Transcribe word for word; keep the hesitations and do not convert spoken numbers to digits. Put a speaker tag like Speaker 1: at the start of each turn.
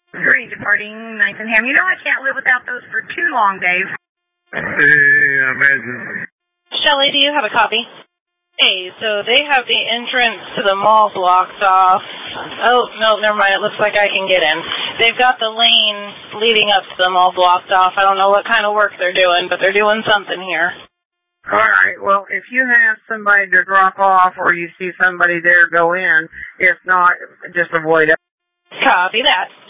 Speaker 1: Three departing Nightingham. You know I can't live without those for too long, Dave.
Speaker 2: Yeah, imagine.
Speaker 3: Shelley, do you have a copy? Hey, so they have the entrance to the mall blocked off. Oh, no, never mind. It looks like I can get in. They've got the lane leading up to the mall blocked off. I don't know what kind of work they're doing, but they're doing something here.
Speaker 1: All right. Well, if you have somebody to drop off or you see somebody there, go in. If not, just avoid it.
Speaker 3: Copy that.